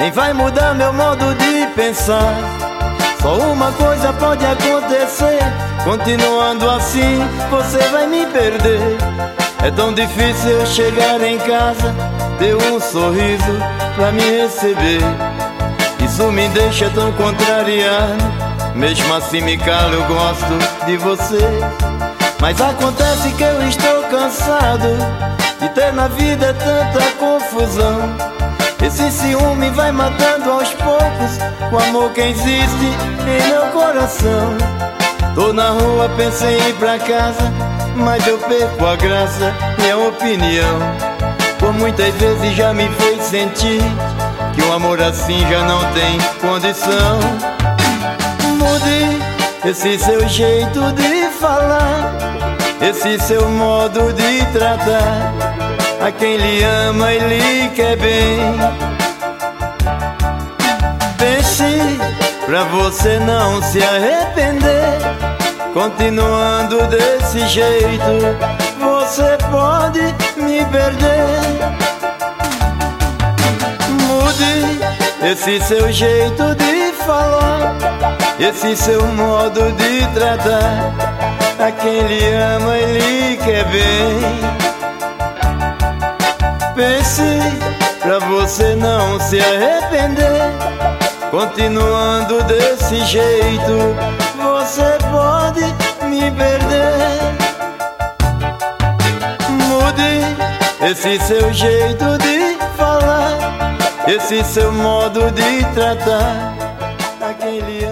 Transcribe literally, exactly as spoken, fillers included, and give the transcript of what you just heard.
nem vai mudar meu modo de pensar. Só uma coisa pode acontecer: continuando assim, você vai me perder. É tão difícil chegar em casa, ter um sorriso pra me receber. Isso me deixa tão contrariado, mesmo assim me calo, eu gosto de você. Mas acontece que eu estou cansado de ter na vida tanta confusão. Esse ciúme vai matando aos poucos o amor que existe em meu coração. Tô na rua, pensei em ir pra casa, mas eu perco a graça e a opinião. Por muitas vezes já me fez sentir que um amor assim já não tem condição. Mude esse seu jeito de falar, esse seu modo de tratar. A quem lhe ama e lhe quer bem. Pense pra você não se arrepender. Continuando desse jeito, você pode me perder. Mude esse seu jeito de falar, esse seu modo de tratar. A quem lhe ama e lhe quer bem. Pense pra você não se arrepender. Continuando desse jeito, você pode me perder. Mude esse seu jeito de falar, esse seu modo de tratar. A quem lhe ama